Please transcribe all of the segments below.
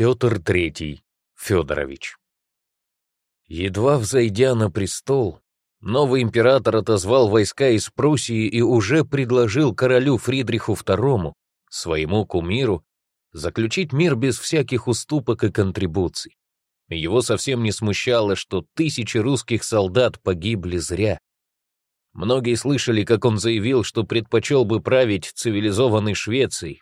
Петр III Федорович. Едва взойдя на престол, новый император отозвал войска из Пруссии и уже предложил королю Фридриху II, своему кумиру, заключить мир без всяких уступок и контрибуций. Его совсем не смущало, что тысячи русских солдат погибли зря. Многие слышали, как он заявил, что предпочел бы править цивилизованной Швецией,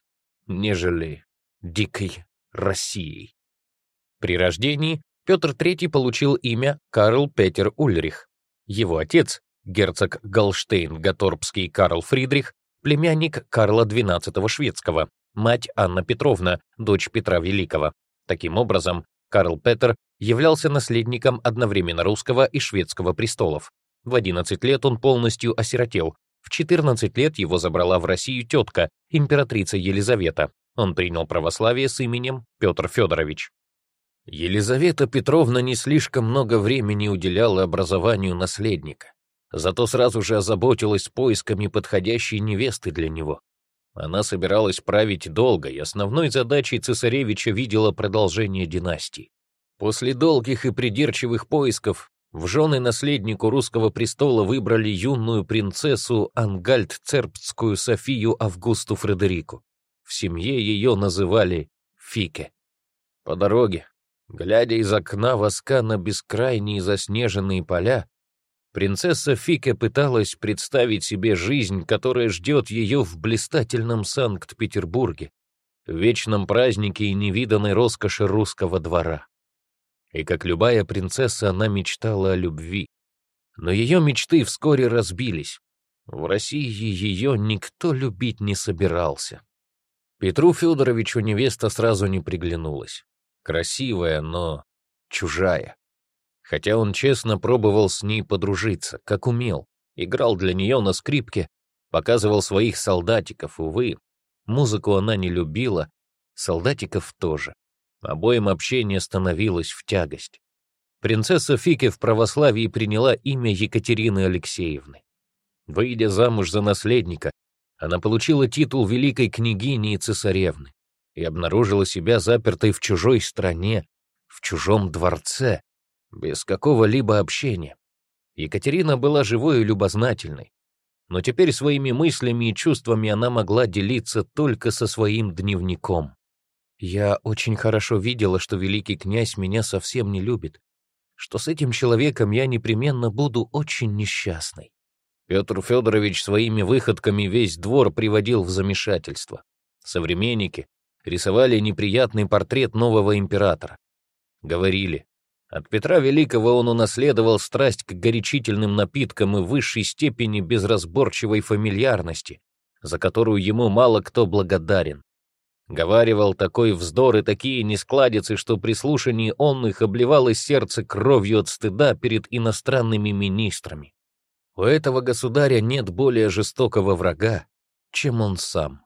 нежели дикой Россией. При рождении Петр III получил имя Карл Петер Ульрих. Его отец, герцог Галштейн-Гаторпский Карл Фридрих, племянник Карла XII Шведского, мать Анна Петровна, дочь Петра Великого. Таким образом, Карл Петер являлся наследником одновременно русского и шведского престолов. В 11 лет он полностью осиротел. В 14 лет его забрала в Россию тетка, императрица Елизавета. Он принял православие с именем Петр Федорович. Елизавета Петровна не слишком много времени уделяла образованию наследника, зато сразу же озаботилась поисками подходящей невесты для него. Она собиралась править долго, и основной задачей цесаревича видела продолжение династии. После долгих и придирчивых поисков в жены наследнику русского престола выбрали юную принцессу Ангальд-Цербстскую Софию Августу Фредерику. В семье ее называли Фике. По дороге, глядя из окна воска на бескрайние заснеженные поля, принцесса Фике пыталась представить себе жизнь, которая ждет ее в блистательном Санкт-Петербурге, в вечном празднике и невиданной роскоши русского двора. И как любая принцесса, она мечтала о любви. Но ее мечты вскоре разбились. В России ее никто любить не собирался. Петру Федоровичу невеста сразу не приглянулась. Красивая, но чужая. Хотя он честно пробовал с ней подружиться, как умел, играл для нее на скрипке, показывал своих солдатиков, увы. Музыку она не любила, солдатиков тоже. Обоим общение становилось в тягость. Принцесса Фике в православии приняла имя Екатерины Алексеевны. Выйдя замуж за наследника, она получила титул великой княгини и цесаревны и обнаружила себя запертой в чужой стране, в чужом дворце, без какого-либо общения. Екатерина была живой и любознательной, но теперь своими мыслями и чувствами она могла делиться только со своим дневником. «Я очень хорошо видела, что великий князь меня совсем не любит, что с этим человеком я непременно буду очень несчастной». Петр Федорович своими выходками весь двор приводил в замешательство. Современники рисовали неприятный портрет нового императора. Говорили, от Петра Великого он унаследовал страсть к горячительным напиткам и высшей степени безразборчивой фамильярности, за которую ему мало кто благодарен. Говаривал такой вздор и такие нескладицы, что при слушании он их обливалось сердце кровью от стыда перед иностранными министрами. У этого государя нет более жестокого врага, чем он сам.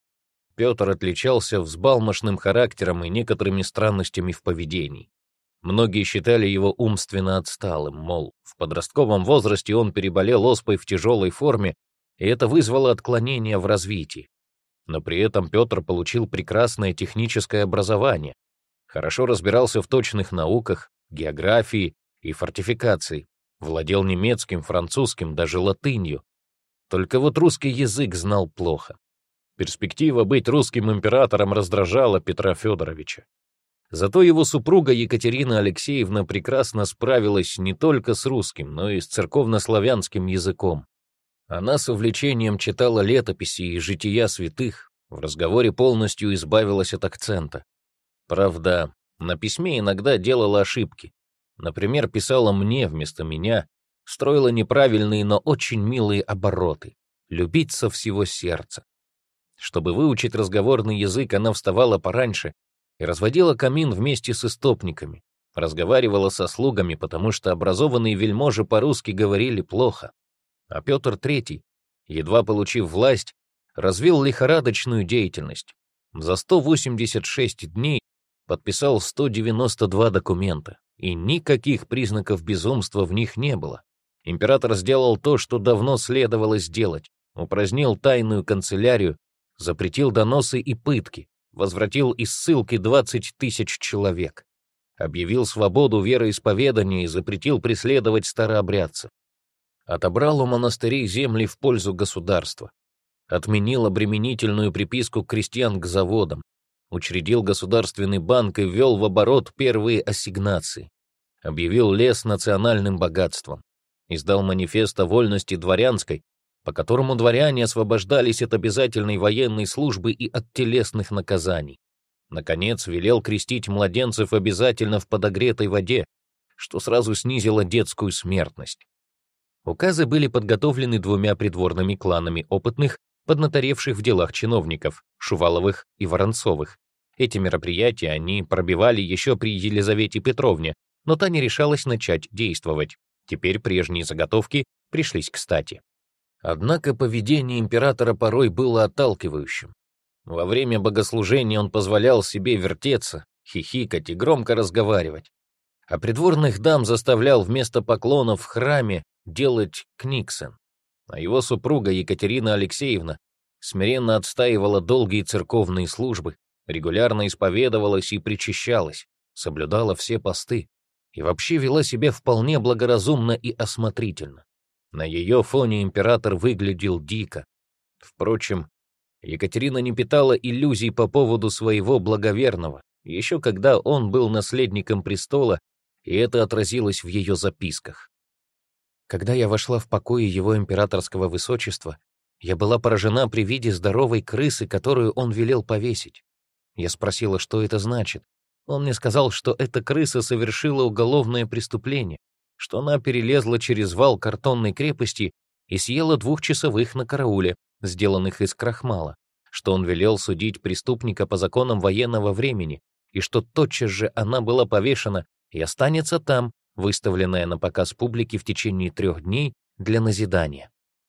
Петр отличался взбалмошным характером и некоторыми странностями в поведении. Многие считали его умственно отсталым, мол, в подростковом возрасте он переболел оспой в тяжелой форме, и это вызвало отклонения в развитии. Но при этом Петр получил прекрасное техническое образование, хорошо разбирался в точных науках, географии и фортификации, владел немецким, французским, даже латынью. Только вот русский язык знал плохо. Перспектива быть русским императором раздражала Петра Федоровича. Зато его супруга Екатерина Алексеевна прекрасно справилась не только с русским, но и с церковнославянским языком. Она с увлечением читала летописи и жития святых, в разговоре полностью избавилась от акцента. Правда, на письме иногда делала ошибки. Например, писала мне вместо меня, строила неправильные, но очень милые обороты. Любить со всего сердца. Чтобы выучить разговорный язык, она вставала пораньше и разводила камин вместе с истопниками, разговаривала со слугами, потому что образованные вельможи по-русски говорили плохо. А Петр III, едва получив власть, развил лихорадочную деятельность. За 186 дней подписал 192 документа, и никаких признаков безумства в них не было. Император сделал то, что давно следовало сделать, упразднил тайную канцелярию, запретил доносы и пытки, возвратил из ссылки 20 тысяч человек, объявил свободу вероисповедания и запретил преследовать старообрядцев, отобрал у монастырей земли в пользу государства, отменил обременительную приписку крестьян к заводам, учредил государственный банк и ввел в оборот первые ассигнации, объявил лес национальным богатством, издал манифест о вольности дворянской, по которому дворяне освобождались от обязательной военной службы и от телесных наказаний. Наконец, велел крестить младенцев обязательно в подогретой воде, что сразу снизило детскую смертность. Указы были подготовлены двумя придворными кланами опытных, поднаторевших в делах чиновников, Шуваловых и Воронцовых. Эти мероприятия они пробивали еще при Елизавете Петровне, но та не решалась начать действовать. Теперь прежние заготовки пришлись кстати. Однако поведение императора порой было отталкивающим. Во время богослужения он позволял себе вертеться, хихикать и громко разговаривать, а придворных дам заставлял вместо поклонов в храме делать книксон. А его супруга Екатерина Алексеевна смиренно отстаивала долгие церковные службы, регулярно исповедовалась и причащалась, соблюдала все посты и вообще вела себя вполне благоразумно и осмотрительно. На ее фоне император выглядел дико. Впрочем, Екатерина не питала иллюзий по поводу своего благоверного, еще когда он был наследником престола, и это отразилось в ее записках. Когда я вошла в покои его императорского высочества, я была поражена при виде здоровой крысы, которую он велел повесить. Я спросила, что это значит. Он мне сказал, что эта крыса совершила уголовное преступление, что она перелезла через вал картонной крепости и съела 2 часовых на карауле, сделанных из крахмала, что он велел судить преступника по законам военного времени, и что тотчас же она была повешена и останется там, выставленная на показ публике в течение 3 дней для назидания.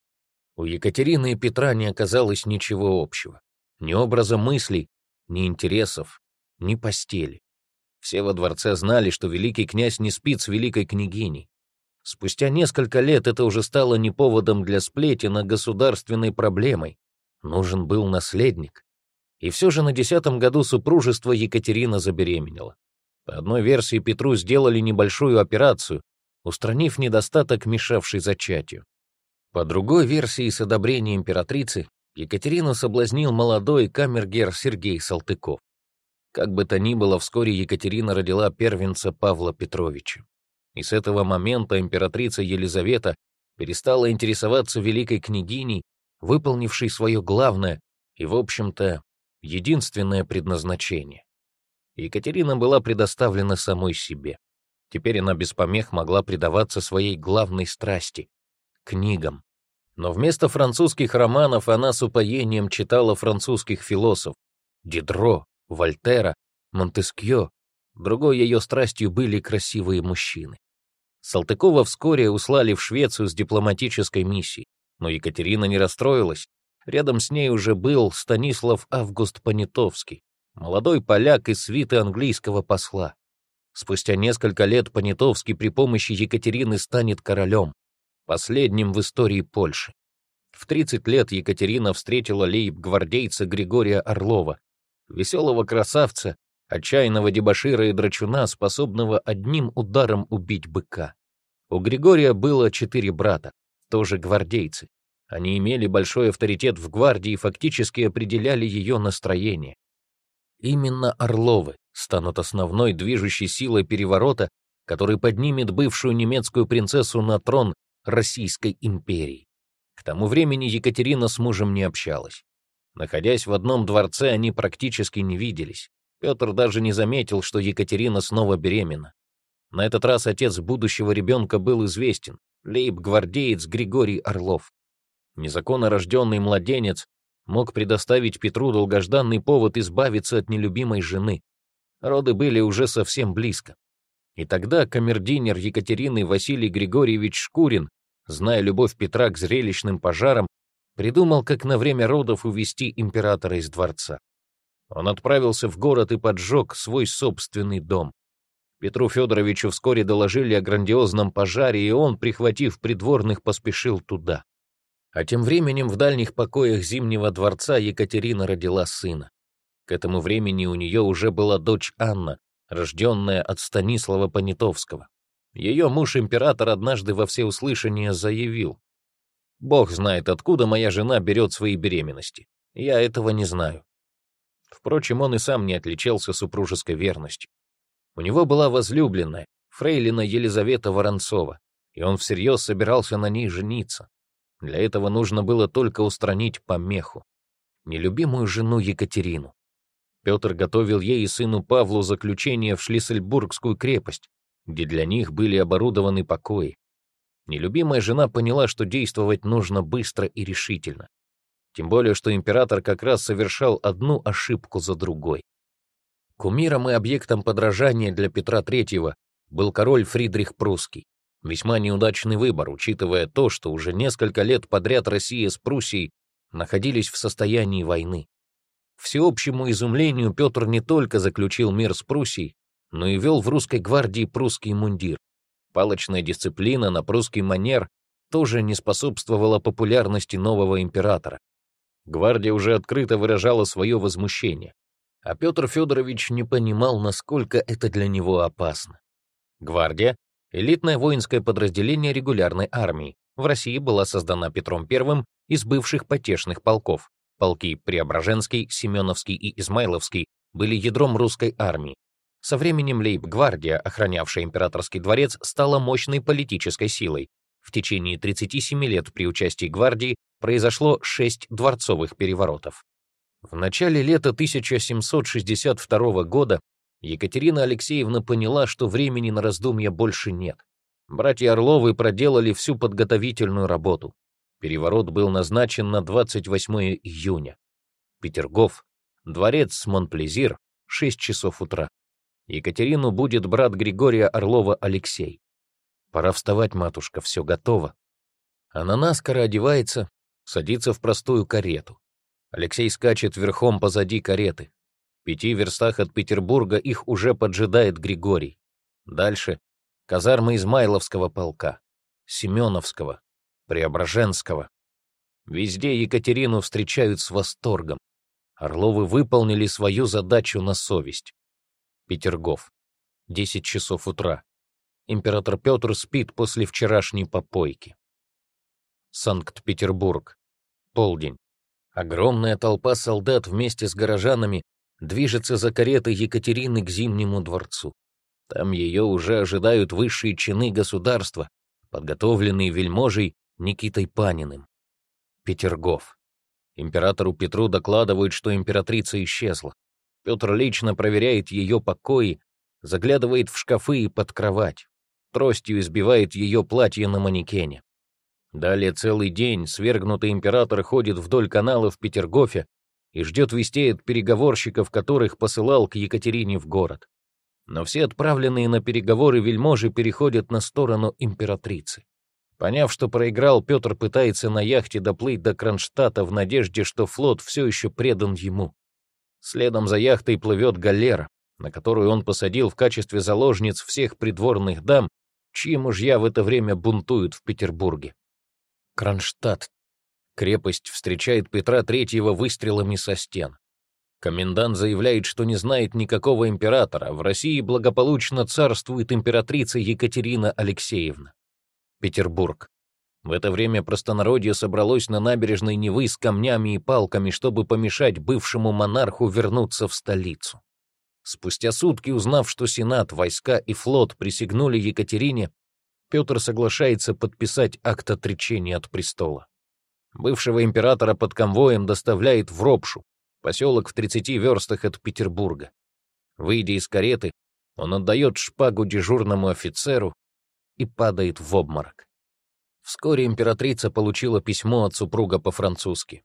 У Екатерины и Петра не оказалось ничего общего. Ни образа мыслей, ни интересов, ни постели. Все во дворце знали, что великий князь не спит с великой княгиней. Спустя несколько лет это уже стало не поводом для сплетен, а государственной проблемой. Нужен был наследник. И все же на 10-м году супружества Екатерина забеременела. По одной версии Петру сделали небольшую операцию, устранив недостаток, мешавший зачатию. По другой версии, с одобрения императрицы, Екатерину соблазнил молодой камергер Сергей Салтыков. Как бы то ни было, вскоре Екатерина родила первенца Павла Петровича. И с этого момента императрица Елизавета перестала интересоваться великой княгиней, выполнившей свое главное и, в общем-то, единственное предназначение. Екатерина была предоставлена самой себе. Теперь она без помех могла предаваться своей главной страсти — книгам. Но вместо французских романов она с упоением читала французских философов — Дидро, Вольтера, Монтескьё. Другой ее страстью были красивые мужчины. Салтыкова вскоре услали в Швецию с дипломатической миссией, но Екатерина не расстроилась. Рядом с ней уже был Станислав Август Понятовский, молодой поляк из свиты английского посла. Спустя несколько лет Понятовский при помощи Екатерины станет королем, последним в истории Польши. В 30 лет Екатерина встретила лейб-гвардейца Григория Орлова, веселого красавца, отчаянного дебошира и драчуна, способного одним ударом убить быка. У Григория было 4 брата, тоже гвардейцы. Они имели большой авторитет в гвардии и фактически определяли ее настроение. Именно Орловы станут основной движущей силой переворота, который поднимет бывшую немецкую принцессу на трон Российской империи. К тому времени Екатерина с мужем не общалась. Находясь в одном дворце, они практически не виделись. Петр даже не заметил, что Екатерина снова беременна. На этот раз отец будущего ребенка был известен — лейб-гвардеец Григорий Орлов. Незаконно рожденный младенец мог предоставить Петру долгожданный повод избавиться от нелюбимой жены. Роды были уже совсем близко. И тогда камердинер Екатерины Василий Григорьевич Шкурин, зная любовь Петра к зрелищным пожарам, придумал, как на время родов увести императора из дворца. Он отправился в город и поджег свой собственный дом. Петру Федоровичу вскоре доложили о грандиозном пожаре, и он, прихватив придворных, поспешил туда. А тем временем в дальних покоях Зимнего дворца Екатерина родила сына. К этому времени у нее уже была дочь Анна, рожденная от Станислава Понятовского. Ее муж-император однажды во всеуслышание заявил: «Бог знает, откуда моя жена берет свои беременности. Я этого не знаю». Впрочем, он и сам не отличался супружеской верностью. У него была возлюбленная, фрейлина Елизавета Воронцова, и он всерьез собирался на ней жениться. Для этого нужно было только устранить помеху — нелюбимую жену Екатерину. Петр готовил ей и сыну Павлу заключение в Шлиссельбургскую крепость, где для них были оборудованы покои. Нелюбимая жена поняла, что действовать нужно быстро и решительно. Тем более, что император как раз совершал одну ошибку за другой. Кумиром и объектом подражания для Петра III был король Фридрих Прусский. Весьма неудачный выбор, учитывая то, что уже несколько лет подряд Россия с Пруссией находились в состоянии войны. К всеобщему изумлению Петр не только заключил мир с Пруссией, но и ввел в русской гвардии прусский мундир. Палочная дисциплина на прусский манер тоже не способствовала популярности нового императора. Гвардия уже открыто выражала свое возмущение, а Петр Федорович не понимал, насколько это для него опасно. Гвардия — элитное воинское подразделение регулярной армии. В России была создана Петром I из бывших потешных полков. Полки Преображенский, Семеновский и Измайловский были ядром русской армии. Со временем лейб-гвардия, охранявшая императорский дворец, стала мощной политической силой. В течение 37 лет при участии гвардии произошло 6 дворцовых переворотов. В начале лета 1762 года Екатерина Алексеевна поняла, что времени на раздумья больше нет. Братья Орловы проделали всю подготовительную работу. Переворот был назначен на 28 июня. Петергоф, дворец Монплезир, 6 часов утра. Екатерину будет брат Григория Орлова Алексей. «Пора вставать, матушка, все готово». Она наскоро одевается, садится в простую карету. Алексей скачет верхом позади кареты. В 5 верстах от Петербурга их уже поджидает Григорий. Дальше — казармы Измайловского полка, Семеновского, Преображенского. Везде Екатерину встречают с восторгом. Орловы выполнили свою задачу на совесть. Петергоф, 10 часов утра. Император Петр спит после вчерашней попойки. Санкт-Петербург, полдень. Огромная толпа солдат вместе с горожанами движется за каретой Екатерины к Зимнему дворцу. Там ее уже ожидают высшие чины государства, подготовленные вельможей Никитой Паниным. Петергоф. Императору Петру докладывают, что императрица исчезла. Петр лично проверяет ее покои, заглядывает в шкафы и под кровать. Тростью избивает ее платье на манекене. Далее целый день свергнутый император ходит вдоль канала в Петергофе и ждет вестей от переговорщиков, которых посылал к Екатерине в город. Но все отправленные на переговоры вельможи переходят на сторону императрицы. Поняв, что проиграл, Петр пытается на яхте доплыть до Кронштадта в надежде, что флот все еще предан ему. Следом за яхтой плывет галера, на которую он посадил в качестве заложниц всех придворных дам, чьи мужья в это время бунтуют в Петербурге. Кронштадт. Крепость встречает Петра III выстрелами со стен. Комендант заявляет, что не знает никакого императора, в России благополучно царствует императрица Екатерина Алексеевна. Петербург. В это время простонародье собралось на набережной Невы с камнями и палками, чтобы помешать бывшему монарху вернуться в столицу. Спустя сутки, узнав, что Сенат, войска и флот присягнули Екатерине, Петр соглашается подписать акт отречения от престола. Бывшего императора под конвоем доставляет в Ропшу, поселок в 30 верстах от Петербурга. Выйдя из кареты, он отдает шпагу дежурному офицеру и падает в обморок. Вскоре императрица получила письмо от супруга по-французски.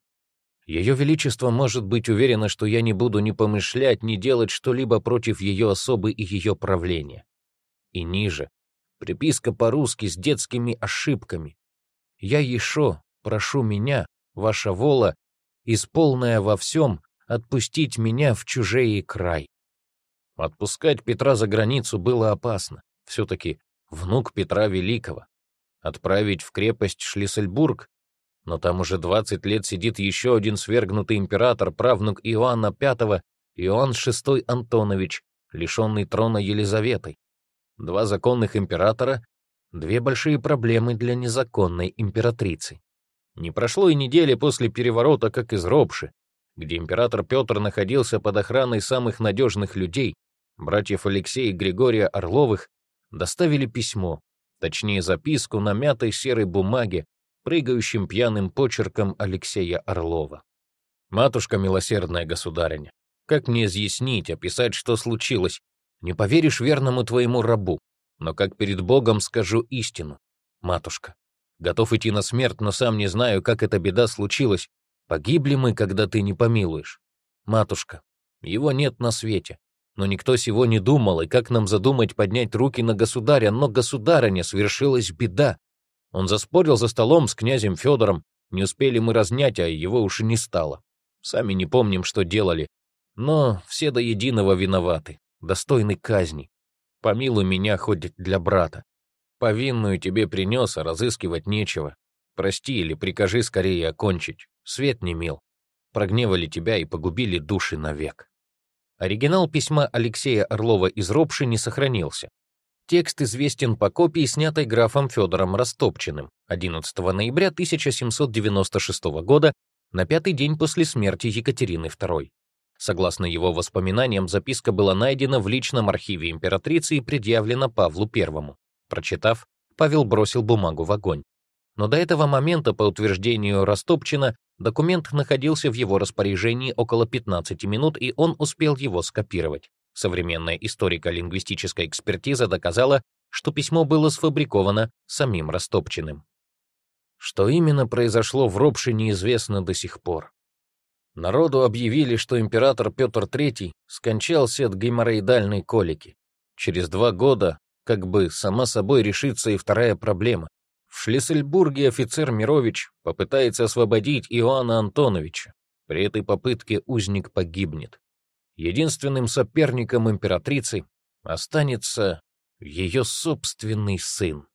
Ее Величество может быть уверено, что я не буду ни помышлять, ни делать что-либо против ее особы и ее правления. И ниже приписка по-русски с детскими ошибками. Я еще прошу меня, ваша воля, исполная во всем, отпустить меня в чужей край. Отпускать Петра за границу было опасно. Все-таки внук Петра Великого. Отправить в крепость Шлиссельбург, но там уже 20 лет сидит еще один свергнутый император, правнук Иоанна V, Иоанн VI Антонович, лишенный трона Елизаветой. Два законных императора — две большие проблемы для незаконной императрицы. Не прошло и недели после переворота, как из Ропши, где император Петр находился под охраной самых надежных людей, братьев Алексея и Григория Орловых, доставили письмо, точнее записку на мятой серой бумаге, прыгающим пьяным почерком Алексея Орлова. «Матушка милосердная государыня, как мне изъяснить, описать, что случилось? Не поверишь верному твоему рабу, но как перед Богом скажу истину. Матушка, готов идти на смерть, но сам не знаю, как эта беда случилась. Погибли мы, когда ты не помилуешь. Матушка, его нет на свете, но никто сего не думал, и как нам задумать поднять руки на государя, но государыня, свершилась беда. Он заспорил за столом с князем Федором, не успели мы разнять, а его уж и не стало. Сами не помним, что делали, но все до единого виноваты, достойны казни. Помилуй меня хоть для брата. Повинную тебе принес, а разыскивать нечего. Прости или прикажи скорее окончить. Свет не мил. Прогневали тебя и погубили души навек». Оригинал письма Алексея Орлова из Ропши не сохранился. Текст известен по копии, снятой графом Федором Растопчиным 11 ноября 1796 года, на 5-й день после смерти Екатерины II. Согласно его воспоминаниям, записка была найдена в личном архиве императрицы и предъявлена Павлу I. Прочитав, Павел бросил бумагу в огонь. Но до этого момента, по утверждению Растопчина, документ находился в его распоряжении около 15 минут, и он успел его скопировать. Современная историко-лингвистическая экспертиза доказала, что письмо было сфабриковано самим Растопчиным. Что именно произошло в Ропше, неизвестно до сих пор. Народу объявили, что император Петр III скончался от геморроидальной колики. Через 2 года, как бы сама собой, решится и вторая проблема. В Шлиссельбурге офицер Мирович попытается освободить Иоанна Антоновича. При этой попытке узник погибнет. Единственным соперником императрицы останется ее собственный сын.